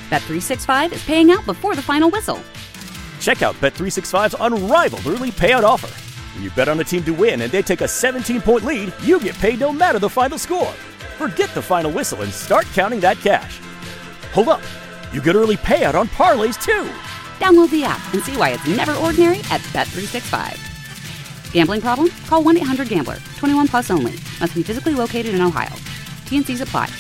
Bet365 is paying out before the final whistle. Check out Bet365's unrivaled early payout offer. When you bet on a team to win and they take a 17-point lead, you get paid no matter the final score. Forget the final whistle and start counting that cash. Hold up. You get early payout on parlays, too. Download the app and see why it's never ordinary at Bet365. Gambling problem? Call 1-800-GAMBLER. 21 plus only. Must be physically located in Ohio. T&Cs apply.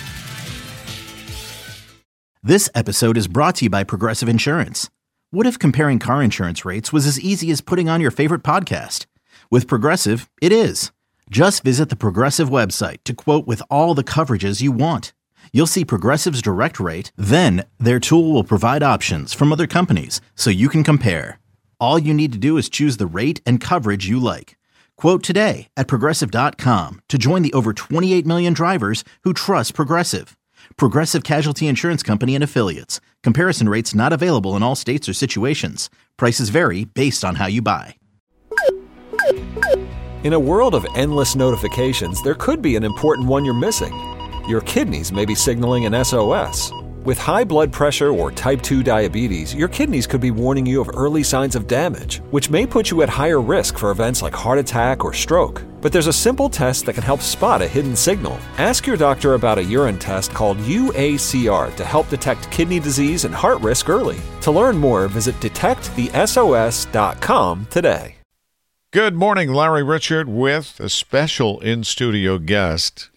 This episode is brought to you by Progressive Insurance. What if comparing car insurance rates was as easy as putting on your favorite podcast? With Progressive, it is. Just visit the Progressive website to quote with all the coverages you want. You'll see Progressive's direct rate, then their tool will provide options from other companies so you can compare. All you need to do is choose the rate and coverage you like. Quote today at Progressive.com to join the over 28 million drivers who trust Progressive. Progressive Casualty Insurance Company and Affiliates. Comparison rates not available in all states or situations. Prices vary based on how you buy. In a world of endless notifications, there could be an important one you're missing. Your kidneys may be signaling an SOS. With high blood pressure or type 2 diabetes, your kidneys could be warning you of early signs of damage, which may put you at higher risk for events like heart attack or stroke. But there's a simple test that can help spot a hidden signal. Ask your doctor about a urine test called UACR to help detect kidney disease and heart risk early. To learn more, visit detectthesos.com today. Good morning, Larry Richert with a special in-studio guest.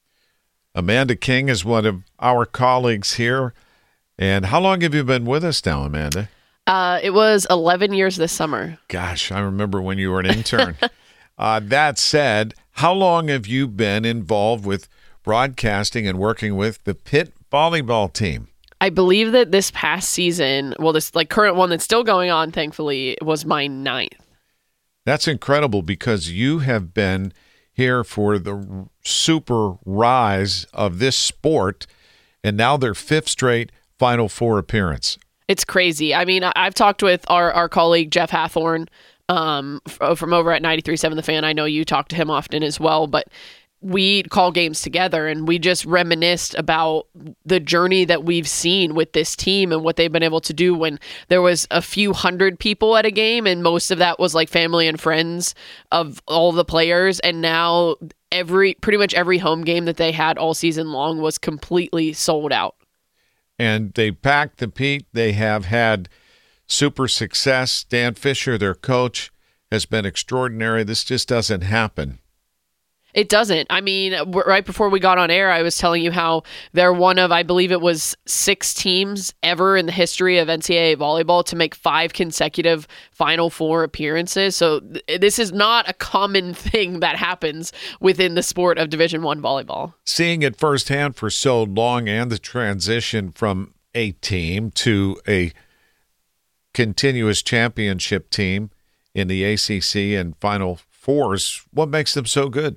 Amanda King is one of our colleagues here. And how long have you been with us now, Amanda? It was 11 years this summer. Gosh, I remember when you were an intern. That said, how long have you been involved with broadcasting and working with the Pitt volleyball team? I believe that this past season, well, this current one that's still going on, thankfully, was my 9th. That's incredible because you have been here for the super rise of this sport, and now their 5th straight Final Four appearance. It's crazy. I mean, I've talked with our colleague Jeff Hathorn from over at 93.7 The Fan. I know you talk to him often as well, but we call games together and we just reminisced about the journey that we've seen with this team and what they've been able to do when there was a few hundred people at a game and most of that was like family and friends of all the players. And now pretty much every home game that they had all season long was completely sold out. And they packed the Pete. They have had super success. Dan Fisher, their coach, has been extraordinary. This just doesn't happen. It doesn't. I mean, right before we got on air, I was telling you how they're one of, I believe it was 6 teams ever in the history of NCAA volleyball to make 5 consecutive Final Four appearances. So this is not a common thing that happens within the sport of Division I volleyball. Seeing it firsthand for so long and the transition from a team to a continuous championship team in the ACC and Final Fours, what makes them so good?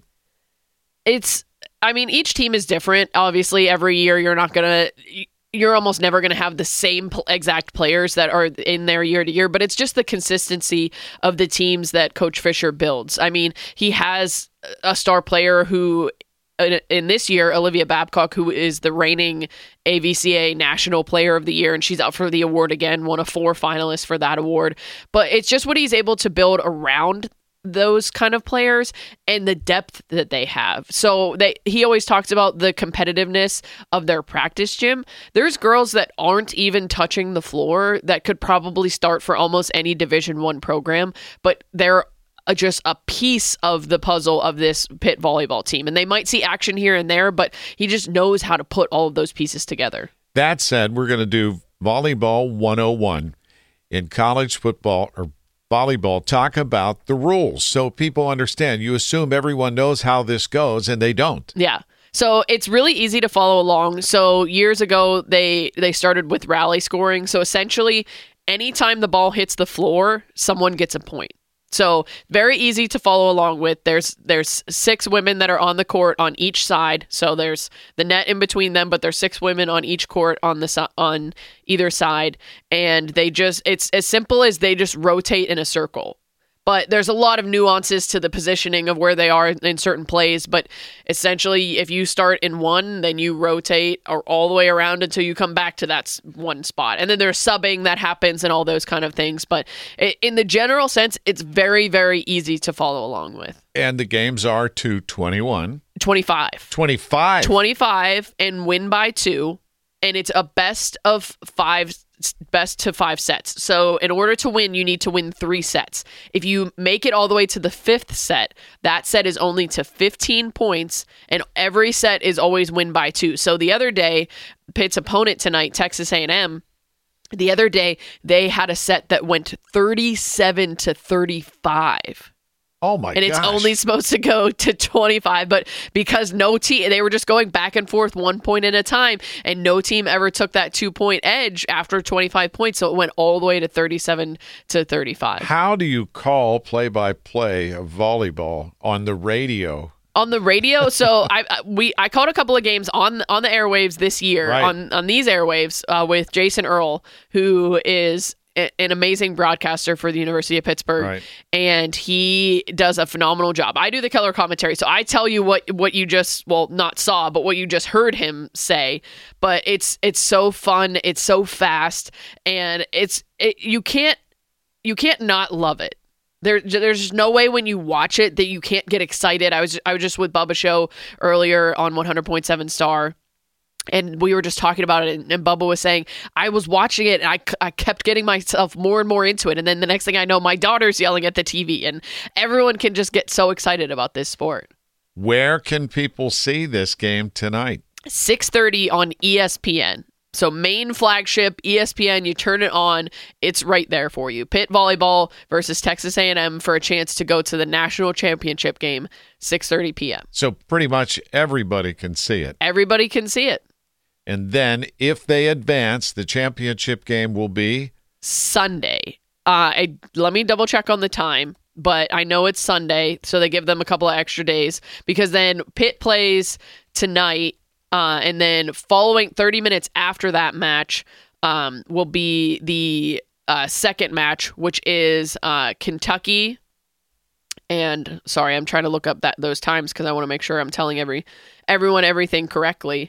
Each team is different. Obviously, every year you're almost never going to have the same exact players that are in there year to year, but it's just the consistency of the teams that Coach Fisher builds. I mean, he has a star player who, in this year, Olivia Babcock, who is the reigning AVCA National Player of the Year, and she's up for the award again, one of 4 finalists for that award. But it's just what he's able to build around those kind of players and the depth that they have. So he always talks about the competitiveness of their practice gym. There's girls that aren't even touching the floor that could probably start for almost any Division I program, but they're just a piece of the puzzle of this Pitt volleyball team. And they might see action here and there, but he just knows how to put all of those pieces together. That said, we're going to do Volleyball 101 in college football or volleyball. Talk about the rules so people understand. You assume everyone knows how this goes, and they don't. Yeah. So it's really easy to follow along. So years ago, they started with rally scoring. So essentially, anytime the ball hits the floor, someone gets a point. So very easy to follow along with. There's 6 women that are on the court on each side. So there's the net in between them, but there's 6 women on each court on either side. And it's as simple as they just rotate in a circle. But there's a lot of nuances to the positioning of where they are in certain plays. But essentially, if you start in one, then you rotate all the way around until you come back to that one spot. And then there's subbing that happens and all those kind of things. But in the general sense, it's very, very easy to follow along with. And the games are to 21. 25. 25. 25 and win by 2. And it's a best to 5 sets. So in order to win, you need to win 3 sets. If you make it all the way to the 5th set, that set is only to 15 points, and every set is always win by 2. So the other day, Pitt's opponent tonight, Texas A&M, the other day, they had a set that went 37-35. Oh my gosh. And it's only supposed to go to 25, but because they were just going back and forth 1 point at a time, and no team ever took that 2-point edge after 25 points, so it went all the way to 37-35. How do you call play-by-play of volleyball on the radio? On the radio, so I called a couple of games on the airwaves this year, right, on these airwaves with Jason Earl, who is an amazing broadcaster for the University of Pittsburgh, right, and he does a phenomenal job. I do the color commentary, so I tell you what you just, well, not saw, but what you just heard him say. But it's so fun, it's so fast, and you can't not love it. There's no way when you watch it that you can't get excited. I was just with Bubba Show earlier on 100.7 Star, and we were just talking about it, and Bubba was saying, I was watching it, and I kept getting myself more and more into it, and then the next thing I know, my daughter's yelling at the TV, and everyone can just get so excited about this sport. Where can people see this game tonight? 6:30 on ESPN. So main flagship, ESPN, you turn it on, it's right there for you. Pitt volleyball versus Texas A&M for a chance to go to the national championship game, 6:30 p.m. So pretty much everybody can see it. Everybody can see it. And then if they advance, the championship game will be? Sunday. Let me double check on the time, but I know it's Sunday, so they give them a couple of extra days, because then Pitt plays tonight, and then following 30 minutes after that match will be the second match, which is Kentucky. And sorry, I'm trying to look up those times because I want to make sure I'm telling everyone everything correctly.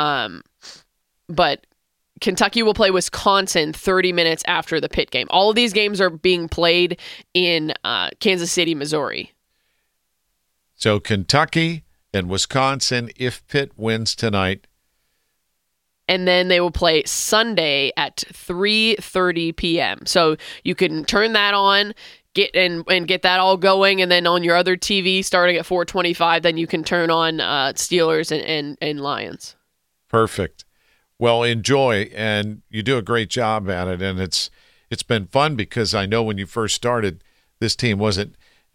But Kentucky will play Wisconsin 30 minutes after the Pitt game. All of these games are being played in Kansas City, Missouri. So Kentucky and Wisconsin if Pitt wins tonight. And then they will play Sunday at 3:30 p.m. So you can turn that on, get that all going, and then on your other TV starting at 4:25, then you can turn on Steelers and Lions. Perfect. Well, enjoy, and you do a great job at it, and it's been fun because I know when you first started, this team wasn't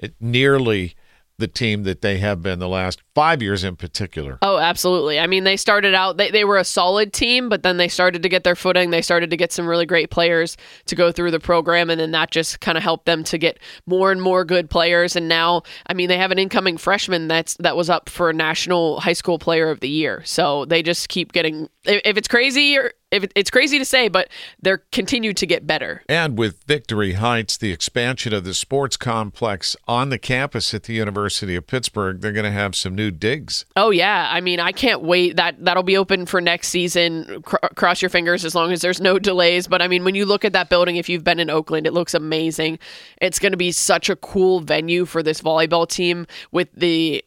nearly the team that they have been the last 5 years in particular. Oh, absolutely. I mean, they started out, they were a solid team, but then they started to get their footing. They started to get some really great players to go through the program, and then that just kind of helped them to get more and more good players. And now, I mean, they have an incoming freshman that was up for National High School Player of the Year. So they just keep getting, if it's crazy, or if it's crazy to say, but they're continued to get better. And with Victory Heights, the expansion of the sports complex on the campus at the University of Pittsburgh, they're going to have some new digs. Oh, yeah. I mean, I can't wait. That'll be open for next season. Cross your fingers as long as there's no delays. But, I mean, when you look at that building, if you've been in Oakland, it looks amazing. It's going to be such a cool venue for this volleyball team with the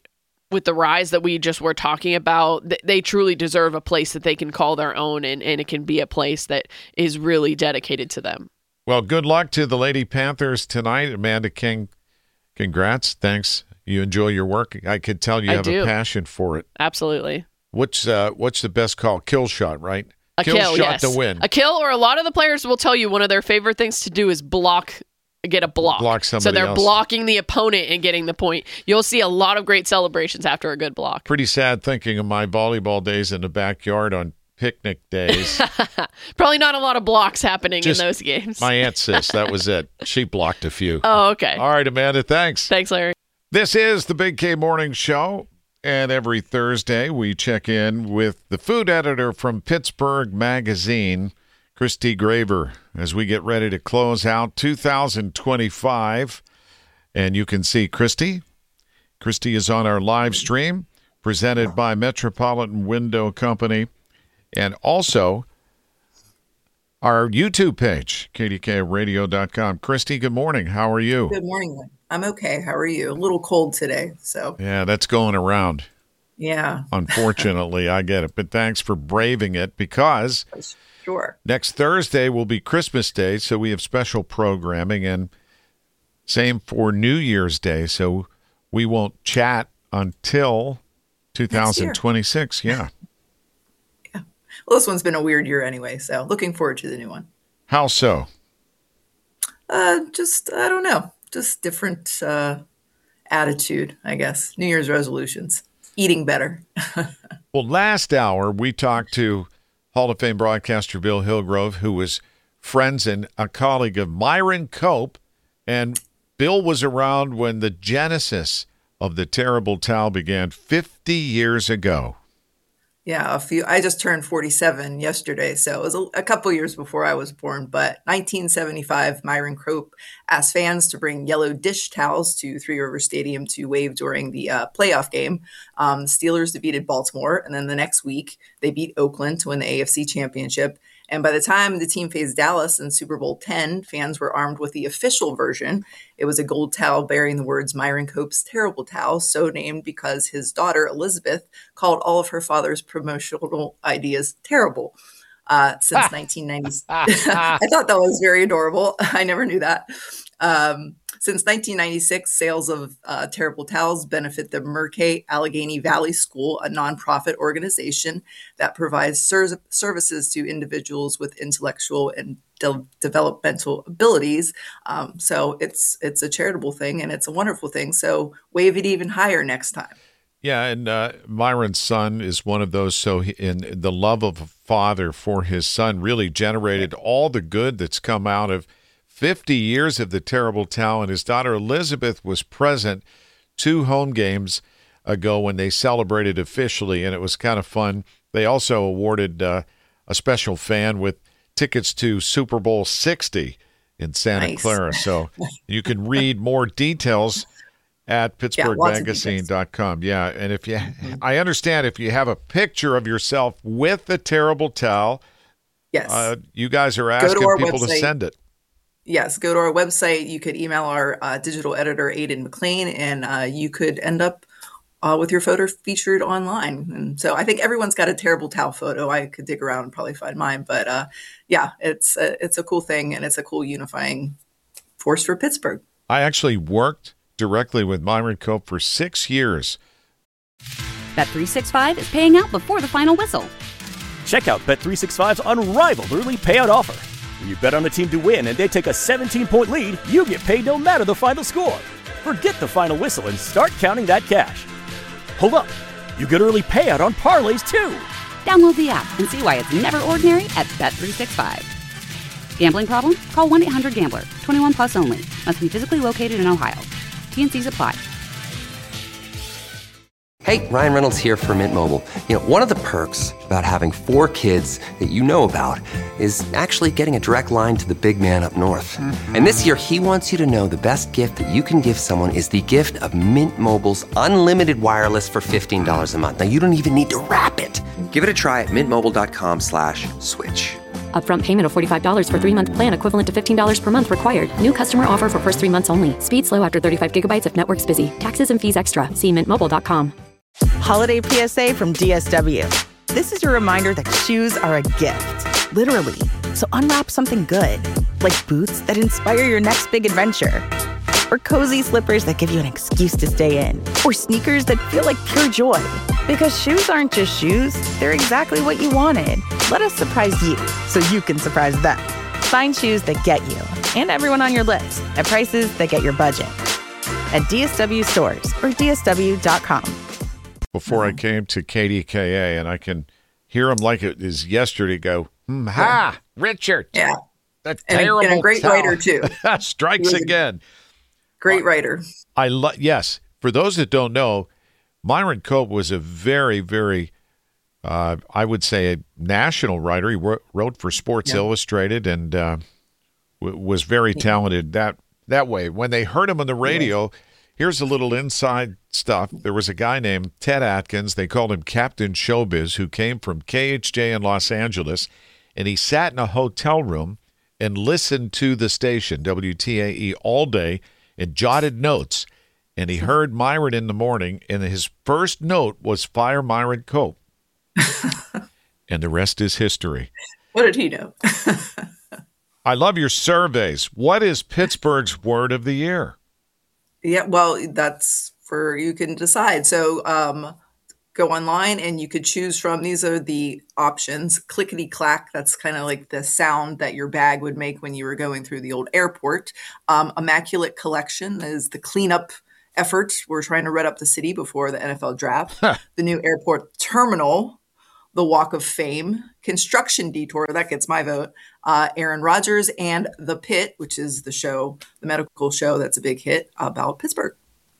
rise that we just were talking about. They truly deserve a place that they can call their own, and it can be a place that is really dedicated to them. Well, good luck to the Lady Panthers tonight. Amanda King, congrats. Thanks. You enjoy your work. I could tell you have a passion for it. Absolutely. What's the best call? Kill shot, right? A kill shot yes. to win. A kill, or a lot of the players will tell you one of their favorite things to do is get a block. Block somebody So they're else. blocking the opponent and getting the point. You'll see a lot of great celebrations after a good block. Pretty sad thinking of my volleyball days in the backyard on picnic days. Probably not a lot of blocks happening Just in those games. My Aunt Sis, that was it. She blocked a few. Oh, okay. All right, Amanda, thanks. Thanks, Larry. This is the Big K Morning Show, and every Thursday we check in with the food editor from Pittsburgh Magazine, Christy Graver, as we get ready to close out 2025 And you can see Christy. Christy is on our live stream, presented by Metropolitan Window Company, and also our YouTube page, kdkradio.com. Christy, good morning. How are you? Good morning. I'm okay. How are you? A little cold today, so. Yeah, that's going around. Yeah. Unfortunately, I get it. But thanks for braving it, because sure. Next Thursday will be Christmas Day, so we have special programming, and same for New Year's Day, so we won't chat until 2026. Yeah. Well, this one's been a weird year anyway, so looking forward to the new one. How so? I don't know. Just different attitude, I guess. New Year's resolutions. Eating better. Well, last hour, we talked to Hall of Fame broadcaster Bill Hillgrove, who was friends and a colleague of Myron Cope. And Bill was around when the genesis of the Terrible Towel began 50 years ago. Yeah, I just turned 47 yesterday, so it was a couple years before I was born. But 1975, Myron Cope asked fans to bring yellow dish towels to Three Rivers Stadium to wave during the playoff game. The Steelers defeated Baltimore, and then the next week they beat Oakland to win the AFC Championship. And by the time the team faced Dallas in Super Bowl X, fans were armed with the official version. It was a gold towel bearing the words Myron Cope's Terrible Towel, so named because his daughter, Elizabeth, called all of her father's promotional ideas terrible. Since 1990. I thought that was very adorable. I never knew that. Since 1996, sales of Terrible Towels benefit the Mercay Allegheny Valley School, a nonprofit organization that provides services to individuals with intellectual and developmental abilities. So it's a charitable thing, and it's a wonderful thing. So wave it even higher next time. Yeah, and Myron's son is one of those. So in the love of a father for his son really generated all the good that's come out of 50 years of the Terrible Towel. And his daughter Elizabeth was present 2 home games ago when they celebrated officially, and it was kind of fun. They also awarded a special fan with tickets to Super Bowl 60 in Santa Clara. So you can read more details at PittsburghMagazine.com. Yeah, and I understand if you have a picture of yourself with the Terrible Towel, yes, you guys are asking people to send it. Yes, go to our website. You could email our digital editor, Aidan McLean, and you could end up with your photo featured online. And so I think everyone's got a Terrible Towel photo. I could dig around and probably find mine. But yeah, it's a cool thing, and it's a cool unifying force for Pittsburgh. I actually worked directly with Myron Cope for 6 years. Bet365 is paying out before the final whistle. Check out Bet365's unrivaled early payout offer. When you bet on a team to win and they take a 17-point lead, you get paid no matter the final score. Forget the final whistle and start counting that cash. Hold up. You get early payout on parlays, too. Download the app and see why it's never ordinary at Bet365. Gambling problem? Call 1-800-GAMBLER. 21 plus only. Must be physically located in Ohio. T&Cs apply. Hey, Ryan Reynolds here for Mint Mobile. You know, one of the perks about having 4 kids that you know about is actually getting a direct line to the big man up north. Mm-hmm. And this year, he wants you to know the best gift that you can give someone is the gift of Mint Mobile's unlimited wireless for $15 a month. Now, you don't even need to wrap it. Give it a try at mintmobile.com/switch. Upfront payment of $45 for 3-month plan equivalent to $15 per month required. New customer offer for first 3 months only. Speed slow after 35 gigabytes if network's busy. Taxes and fees extra. See mintmobile.com. Holiday PSA from DSW. This is your reminder that shoes are a gift, literally. So unwrap something good, like boots that inspire your next big adventure, or cozy slippers that give you an excuse to stay in, or sneakers that feel like pure joy. Because shoes aren't just shoes, they're exactly what you wanted. Let us surprise you so you can surprise them. Find shoes that get you and everyone on your list at prices that get your budget at DSW stores or DSW.com. Before I came to KDKA, and I can hear him like it is yesterday go, ha, Richard. Yeah. The terrible and a great writer, too. Strikes again. Great writer. Yes. For those that don't know, Myron Cope was a very, very, I would say, a national writer. He wrote for Sports Illustrated and was very talented. That that way. When they heard him on the radio, here's a little inside stuff. There was a guy named Ted Atkins. They called him Captain Showbiz, who came from KHJ in Los Angeles, and he sat in a hotel room and listened to the station, WTAE, all day and jotted notes. And he heard Myron in the morning, and his first note was fire Myron Cope. And the rest is history. What did he know? I love your surveys. What is Pittsburgh's word of the year? Yeah, well, that's for you can decide. So go online and you could choose from, these are the options. Clickety clack, that's kind of like the sound that your bag would make when you were going through the old airport. Immaculate collection is the cleanup effort. We're trying to red up the city before the NFL draft. The new airport terminal, the Walk of Fame, construction detour, that gets my vote. Aaron Rodgers, and The Pit, which is the show, the medical show that's a big hit about Pittsburgh.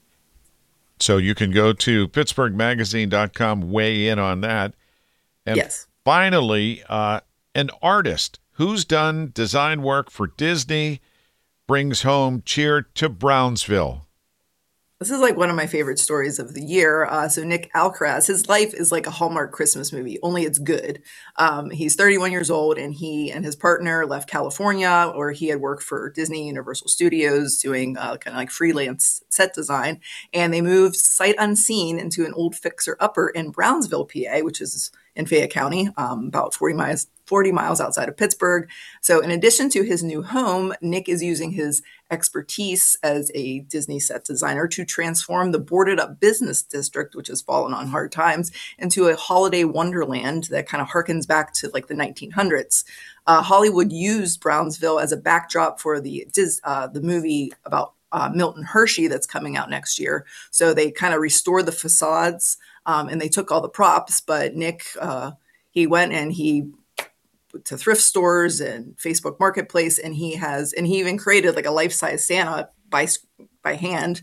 So you can go to pittsburghmagazine.com, weigh in on that. And yes. Finally, an artist who's done design work for Disney brings home cheer to Brownsville. This is like one of my favorite stories of the year. So Nick Alcaraz, his life is like a Hallmark Christmas movie, only it's good. He's 31 years old, and he and his partner left California, where he had worked for Disney Universal Studios doing kind of like freelance set design. And they moved sight unseen into an old fixer-upper in Brownsville, PA, which is in Fayette County, about 40 miles outside of Pittsburgh. So in addition to his new home, Nick is using his expertise as a Disney set designer to transform the boarded up business district, which has fallen on hard times, into a holiday wonderland that kind of harkens back to like the 1900s. Hollywood used Brownsville as a backdrop for the movie about Milton Hershey that's coming out next year. So they kind of restored the facades and they took all the props, but Nick, he went and he to thrift stores and Facebook Marketplace, and he even created like a life-size Santa by hand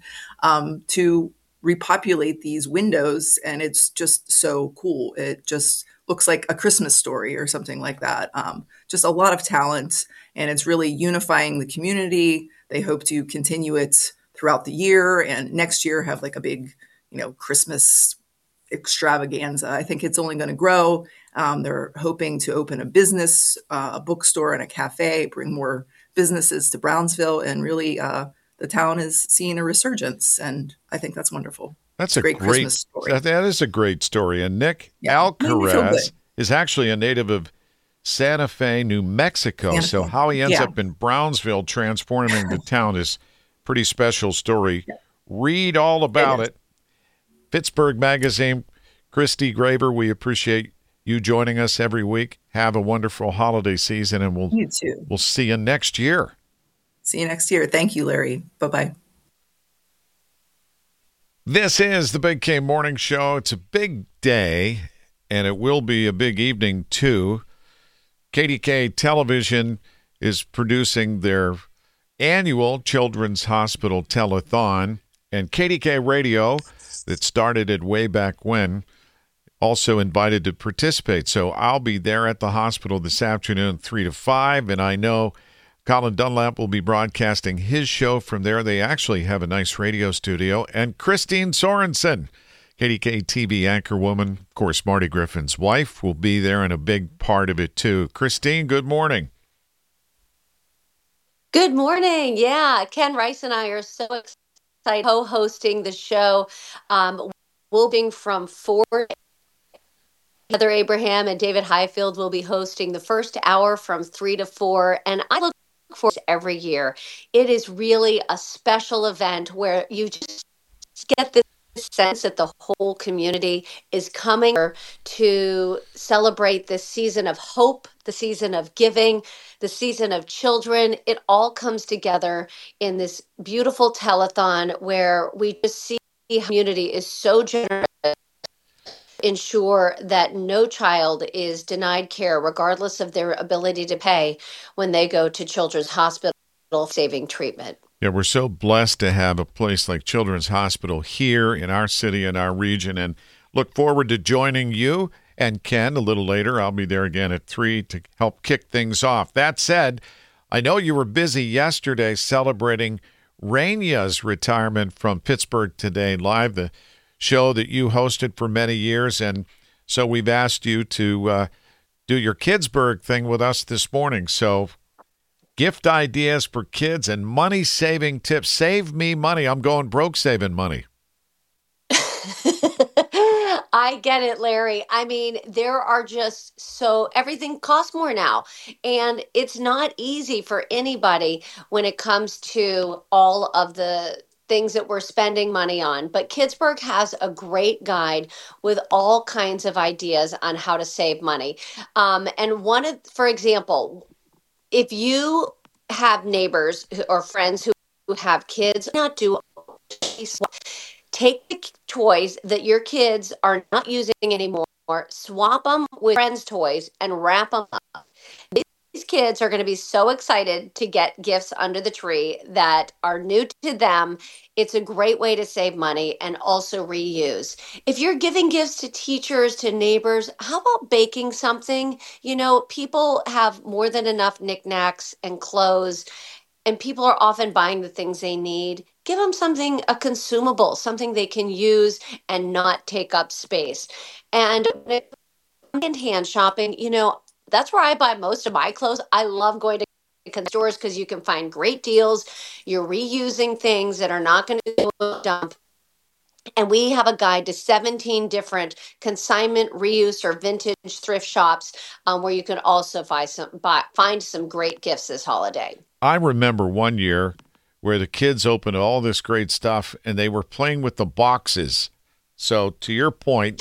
to repopulate these windows, and it's just so cool. It just looks like a Christmas story or something like that. Just a lot of talent, and it's really unifying the community. They hope to continue it throughout the year, and next year have like a big, Christmas extravaganza. I think it's only going to grow. They're hoping to open a business, a bookstore, and a cafe, bring more businesses to Brownsville, and really the town is seeing a resurgence, and I think that's wonderful. That's a great Christmas story. That is a great story. And Nick Alcaraz is actually a native of Santa Fe, New Mexico. So how he ends up in Brownsville transforming the town is a pretty special story. Yeah. Read all about it. Pittsburgh Magazine. Christy Graber, we appreciate you joining us every week. Have a wonderful holiday season, and we'll see you next year. See you next year. Thank you, Larry. Bye-bye. This is the Big K Morning Show. It's a big day, and it will be a big evening, too. KDK Television is producing their annual Children's Hospital Telethon, and KDK Radio, that started it way back when, also invited to participate. So I'll be there at the hospital this afternoon, 3 to 5, and I know Colin Dunlap will be broadcasting his show from there. They actually have a nice radio studio. And Christine Sorensen, KDK TV anchorwoman, of course, Marty Griffin's wife, will be there and a big part of it, too. Christine, good morning. Good morning. Yeah, Ken Rice and I are so excited co-hosting the show. We'll be from 4. Heather Abraham and David Highfield will be hosting the first hour from 3 to 4. And I look forward to every year. It is really a special event where you just get this sense that the whole community is coming to celebrate this season of hope, the season of giving, the season of children. It all comes together in this beautiful telethon where we just see the community is so generous, ensure that no child is denied care regardless of their ability to pay when they go to Children's Hospital saving treatment. Yeah, we're so blessed to have a place like Children's Hospital here in our city and our region, and look forward to joining you and Ken a little later. I'll be there again at 3 to help kick things off. That said, I know you were busy yesterday celebrating Rainia's retirement from Pittsburgh Today Live, the show that you hosted for many years. And so we've asked you to do your Kidsburg thing with us this morning. So gift ideas for kids and money-saving tips. Save me money. I'm going broke saving money. I get it, Larry. I mean, there are just everything costs more now. And it's not easy for anybody when it comes to all of the things that we're spending money on. But Kidsburg has a great guide with all kinds of ideas on how to save money. For example, if you have neighbors or friends who have kids, not do take the toys that your kids are not using anymore, swap them with friends' toys, and wrap them up. These kids are going to be so excited to get gifts under the tree that are new to them. It's a great way to save money and also reuse. If you're giving gifts to teachers, to neighbors, how about baking something? You know, people have more than enough knickknacks and clothes, and people are often buying the things they need. Give them something, a consumable, something they can use and not take up space. And hand shopping, you know, that's where I buy most of my clothes. I love going to stores because you can find great deals. You're reusing things that are not going to go to a dump. And we have a guide to 17 different consignment, reuse, or vintage thrift shops where you can also find some great gifts this holiday. I remember one year where the kids opened all this great stuff and they were playing with the boxes. So to your point,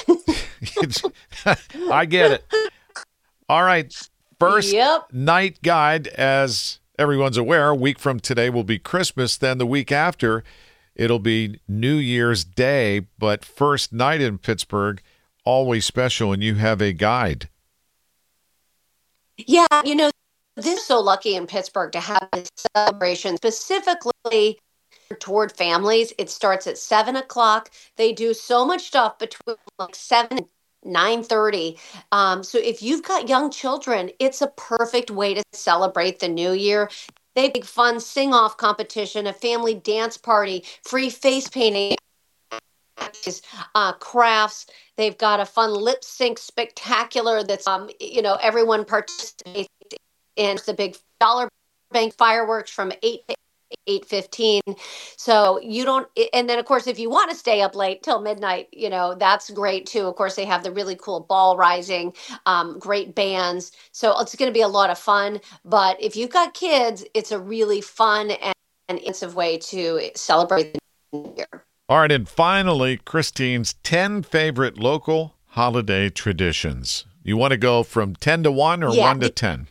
I get it. All right. First night guide, as everyone's aware, a week from today will be Christmas. Then the week after, it'll be New Year's Day. But first night in Pittsburgh, always special, and you have a guide. Yeah, you know, this is so lucky in Pittsburgh to have this celebration specifically toward families. It starts at 7 o'clock. They do so much stuff between like 7 and 9:30. So if you've got young children, it's a perfect way to celebrate the new year. They have a big fun sing-off competition, a family dance party, free face painting, crafts. They've got a fun lip sync spectacular that's, everyone participates in. The big dollar bank fireworks from 8 to 8:15. So and then of course, if you want to stay up late till midnight, you know, that's great too. Of course, they have the really cool ball rising, great bands. So it's going to be a lot of fun. But if you've got kids, it's a really fun and innovative way to celebrate the new year. All right. And finally, Christine's 10 favorite local holiday traditions. You want to go from 10 to 1 or 1 to 10?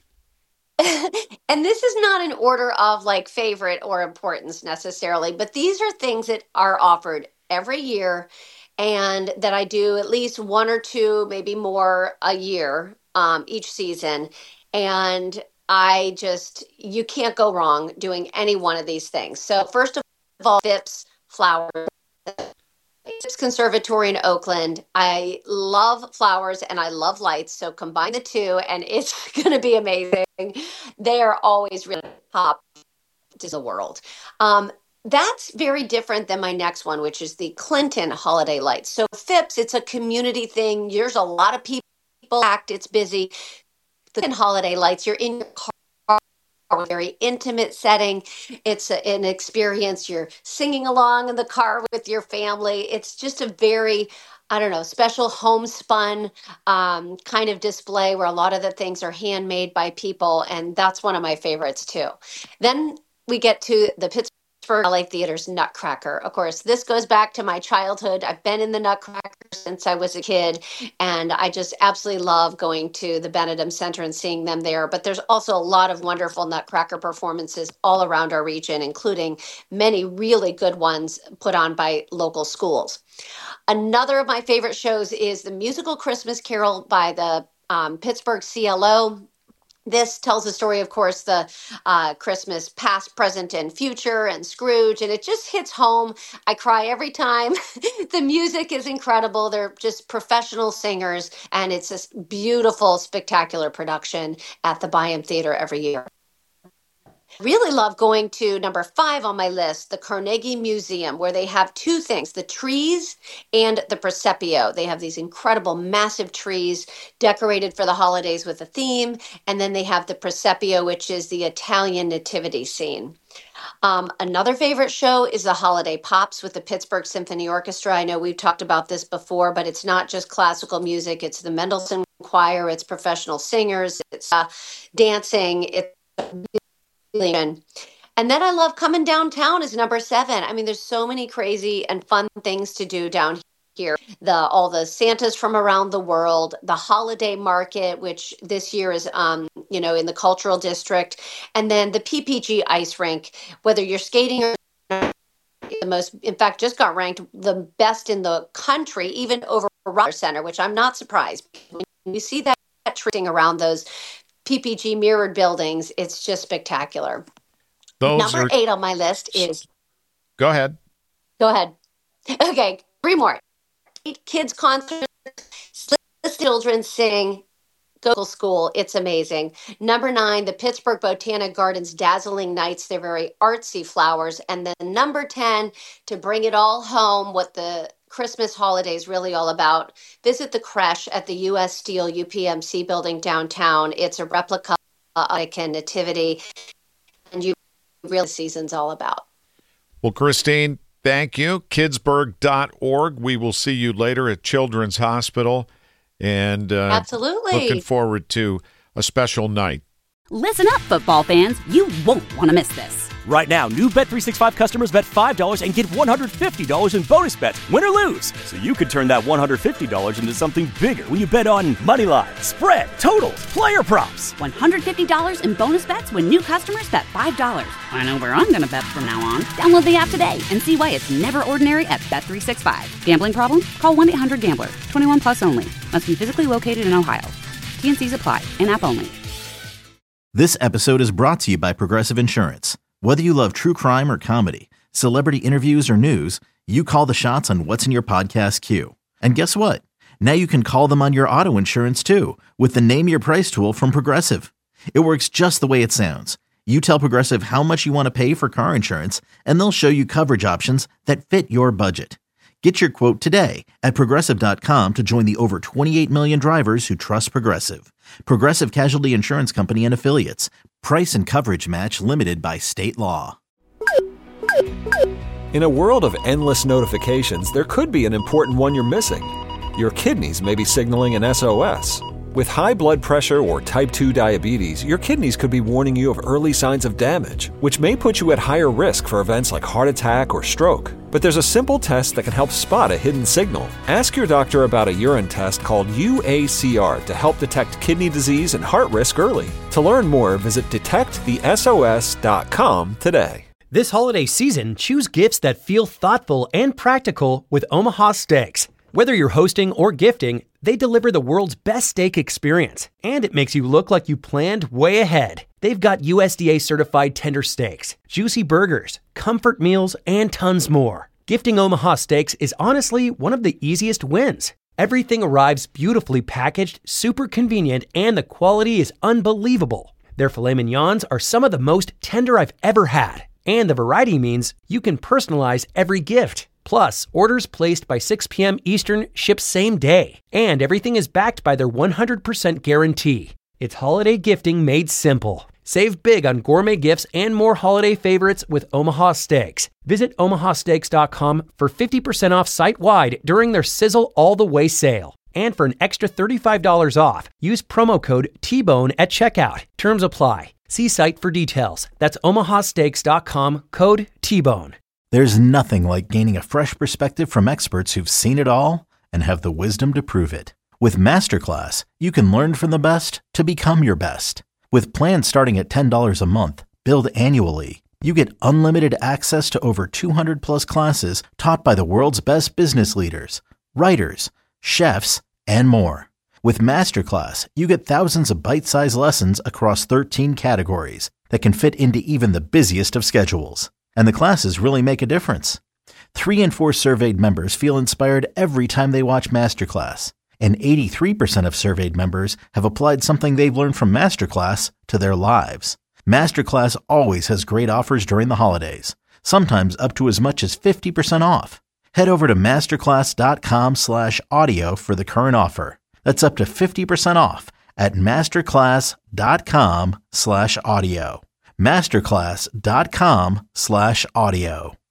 And this is not in order of like favorite or importance necessarily, but these are things that are offered every year and that I do at least 1 or 2, maybe more a year, each season. And you can't go wrong doing any one of these things. So first of all, Phipps flowers. Phipps Conservatory in Oakland. I love flowers and I love lights. So combine the two and it's going to be amazing. They are always really top to the world. That's very different than my next one, which is the Clinton holiday lights. So Phipps, it's a community thing. There's a lot of people act. It's busy. The Clinton holiday lights, you're in your car. A very intimate setting. It's an experience. You're singing along in the car with your family. It's just a very, special homespun kind of display where a lot of the things are handmade by people. And that's one of my favorites too. Then we get to the Pittsburgh LA Theater's Nutcracker. Of course, this goes back to my childhood. I've been in the Nutcracker since I was a kid, and I just absolutely love going to the Benedum Center and seeing them there. But there's also a lot of wonderful Nutcracker performances all around our region, including many really good ones put on by local schools. Another of my favorite shows is the musical Christmas Carol by the Pittsburgh CLO. This tells the story, of course, the Christmas past, present, and future, and Scrooge, and it just hits home. I cry every time. The music is incredible. They're just professional singers, and it's a beautiful, spectacular production at the Byham Theater every year. Really love going to number 5 on my list, the Carnegie Museum, where they have two things, the trees and the Presepio. They have these incredible, massive trees decorated for the holidays with a theme. And then they have the Presepio, which is the Italian nativity scene. Another favorite show is the Holiday Pops with the Pittsburgh Symphony Orchestra. I know we've talked about this before, but it's not just classical music. It's the Mendelssohn Choir, it's professional singers, it's dancing, it's and then I love coming downtown is number 7. I mean, there's so many crazy and fun things to do down here. All the Santas from around the world, the holiday market, which this year is, in the cultural district, and then the PPG ice rink, whether you're skating or the most, in fact, just got ranked the best in the country, even over Rogers Center, which I'm not surprised. When you see that treating around those PPG mirrored buildings, it's just spectacular. Number 8 on my list is... Go ahead. Okay, 3 more. 8 kids concerts, children sing, go school. It's amazing. Number 9, the Pittsburgh Botanic Gardens Dazzling Nights. They're very artsy flowers. And then number 10, to bring it all home, what the Christmas holiday is really all about, visit the creche at the U.S. Steel UPMC building downtown. It's a replica of a nativity, and you really season's all about. Well, Christine, thank you. Kidsburg.org. We will see you later at Children's Hospital. And absolutely looking forward to a special night. Listen up, football fans. You won't want to miss this. Right now, new Bet365 customers bet $5 and get $150 in bonus bets, win or lose. So you could turn that $150 into something bigger when you bet on money line, spread, totals, player props. $150 in bonus bets when new customers bet $5. I know where I'm going to bet from now on. Download the app today and see why it's never ordinary at Bet365. Gambling problem? Call 1-800-GAMBLER. 21 plus only. Must be physically located in Ohio. T&Cs apply. In-app only. This episode is brought to you by Progressive Insurance. Whether you love true crime or comedy, celebrity interviews or news, you call the shots on what's in your podcast queue. And guess what? Now you can call them on your auto insurance too with the Name Your Price tool from Progressive. It works just the way it sounds. You tell Progressive how much you want to pay for car insurance, and they'll show you coverage options that fit your budget. Get your quote today at Progressive.com to join the over 28 million drivers who trust Progressive. Progressive Casualty Insurance Company and Affiliates. Price and coverage match limited by state law. In a world of endless notifications, there could be an important one you're missing. Your kidneys may be signaling an SOS. With high blood pressure or type 2 diabetes, your kidneys could be warning you of early signs of damage, which may put you at higher risk for events like heart attack or stroke. But there's a simple test that can help spot a hidden signal. Ask your doctor about a urine test called UACR to help detect kidney disease and heart risk early. To learn more, visit detectthesos.com today. This holiday season, choose gifts that feel thoughtful and practical with Omaha Steaks. Whether you're hosting or gifting, they deliver the world's best steak experience, and it makes you look like you planned way ahead. They've got USDA certified tender steaks, juicy burgers, comfort meals, and tons more. Gifting Omaha Steaks is honestly one of the easiest wins. Everything arrives beautifully packaged, super convenient, and the quality is unbelievable. Their filet mignons are some of the most tender I've ever had, and the variety means you can personalize every gift. Plus, orders placed by 6 p.m. Eastern ship same day, and everything is backed by their 100% guarantee. It's holiday gifting made simple. Save big on gourmet gifts and more holiday favorites with Omaha Steaks. Visit omahasteaks.com for 50% off site-wide during their Sizzle All the Way sale. And for an extra $35 off, use promo code TBONE at checkout. Terms apply. See site for details. That's omahasteaks.com, code TBONE. There's nothing like gaining a fresh perspective from experts who've seen it all and have the wisdom to prove it. With Masterclass, you can learn from the best to become your best. With plans starting at $10 a month, billed annually, you get unlimited access to over 200 plus classes taught by the world's best business leaders, writers, chefs, and more. With Masterclass, you get thousands of bite-sized lessons across 13 categories that can fit into even the busiest of schedules. And the classes really make a difference. 3 in 4 surveyed members feel inspired every time they watch Masterclass. And 83% of surveyed members have applied something they've learned from Masterclass to their lives. Masterclass always has great offers during the holidays, sometimes up to as much as 50% off. Head over to masterclass.com/audio for the current offer. That's up to 50% off at masterclass.com/audio. masterclass.com/audio.